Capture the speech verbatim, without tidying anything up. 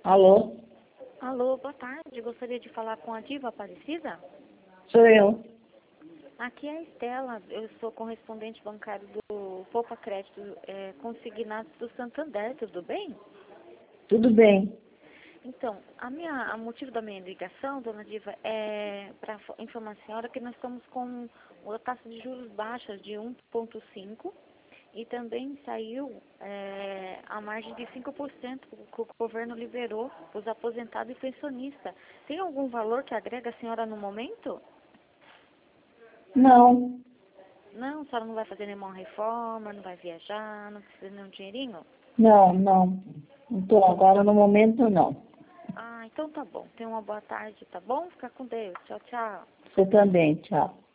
Alô? Alô, boa tarde. Gostaria de falar com a Diva Aparecida? Sou eu. Aqui é a Estela. Eu sou correspondente bancário do Poupa Crédito é, Consignados do Santander. Tudo bem? Tudo bem. Então, a minha, o motivo da minha ligação, dona Diva, é para informar a senhora que nós estamos com a taxa de juros baixa de um vírgula cinco e também saiu é, a margem de cinco por cento que o governo liberou para os aposentados e pensionistas. Tem algum valor que agrega a senhora no momento? Não, Não, a senhora não vai fazer nenhuma reforma, não vai viajar, não precisa de nenhum dinheirinho? não, não. Então, agora no momento não. Ah, então tá bom. Tenha uma boa tarde, tá bom? Fica com Deus. Tchau, tchau. Você também, tchau.